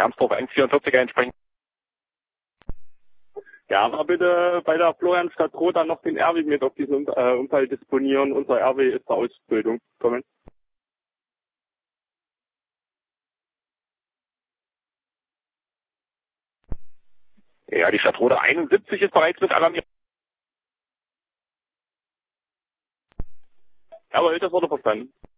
Hermsdorf 1,44er entsprechend. Ja, aber bitte bei der Florianstadt Rot dann noch den RW mit auf diesen Unfall disponieren. Unser RW ist zur Ausbildung. Kommen. Ja, die Stadtrode 71 ist bereits mit alarmiert. Jawohl, das wurde verstanden.